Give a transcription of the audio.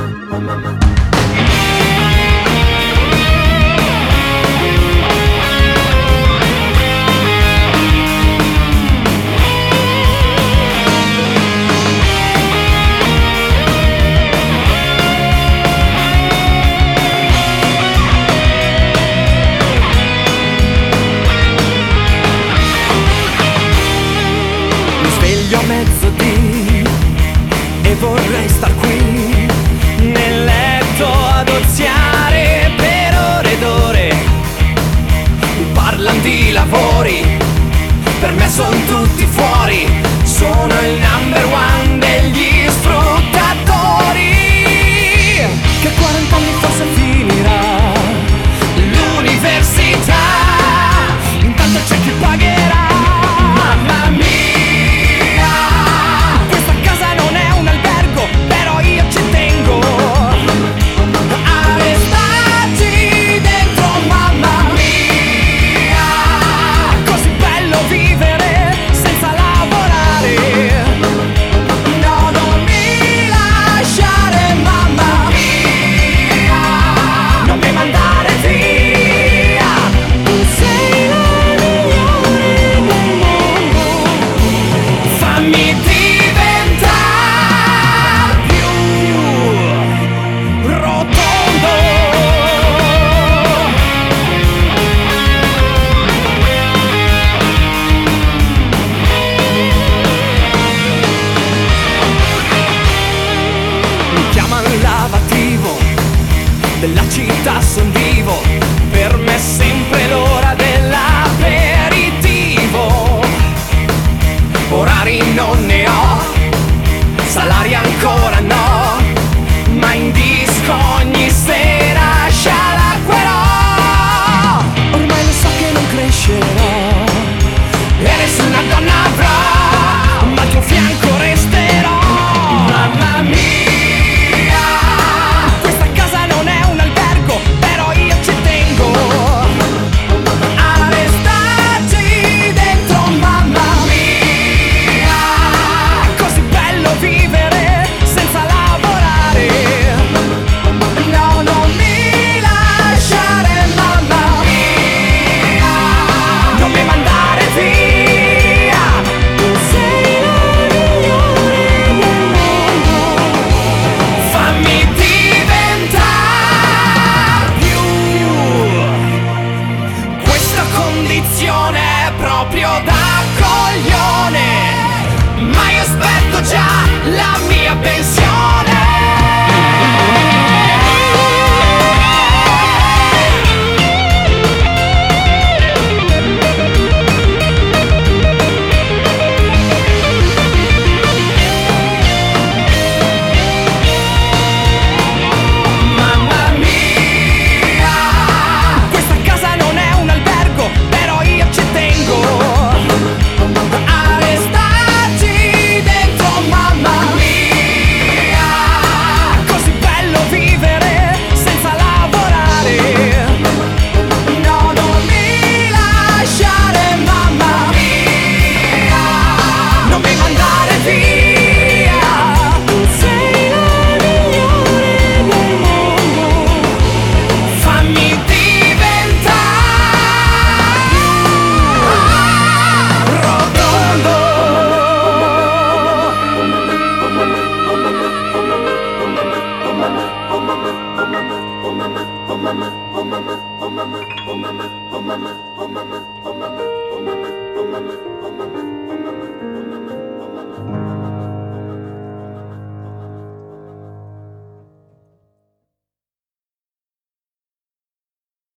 Sveglio a mezzodì e vorrei star qui nel letto ad oziare per ore ed ore. Mi parlano di lavori, per me son tutti fuori. Sono il number one degli sfruttatori. Che 40 anni forse finirà l'università, intanto c'è chi pagherà. Mamma mia, della città son vivo, per me è sempre l'ora dell'aperitivo. Orari non ne ho, salari ancora no, ma in disco ogni sera scialacquerò. Ormai lo so che non crescerò e nessuna donna avrà, ma al tuo fianco resterò. Mamma mia, è proprio da coglione, ma io aspetto già la mia pensione. Oh mama,